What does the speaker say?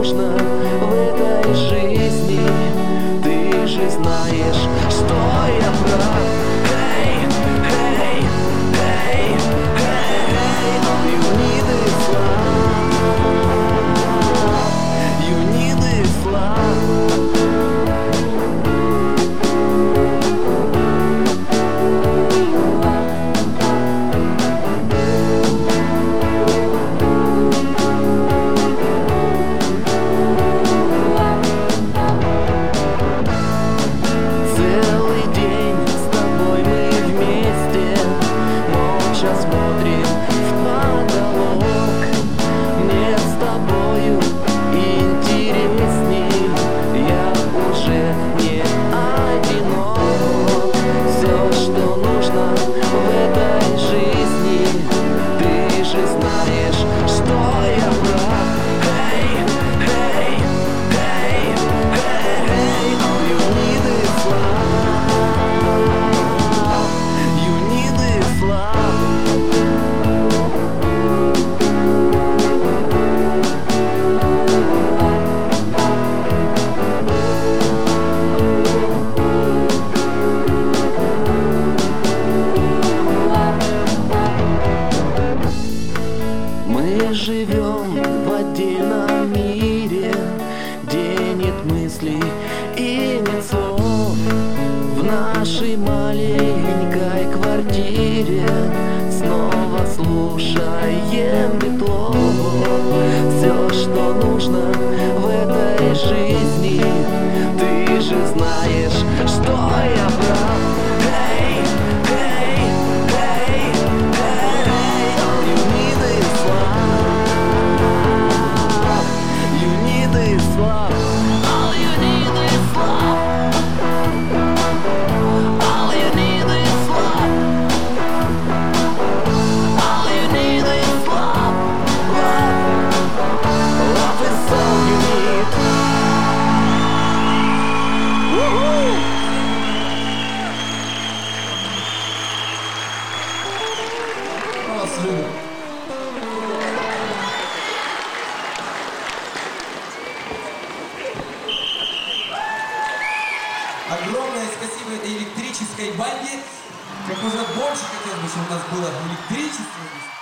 нужно в этой жизни. Ты же знаешь, что я прав. Hey, hey, hey, hey, all you need is love. You need is love. Смотрим в потолок. Мне с тобою интересней. Я уже не одинок. Все, что нужно в этой жизни. Ты же знаешь, что я прав. Hey, hey, hey, hey, hey, all you need is love. You need is love. Мы живем в отдельном мире, где нет мыслей и нет слов. В нашей маленькой квартире снова слушаем Метлов. Все, что нужно в этой жизни. Ты же знаешь, что я прав. Hey, hey, hey, hey, all you need is love. You need is love. All you need is love. All you need is love. All you need is love. Love is all you need. Woo-hoo! Огромное спасибо этой электрической банде. Как можно больше хотелось бы, чтобы у нас было электричества.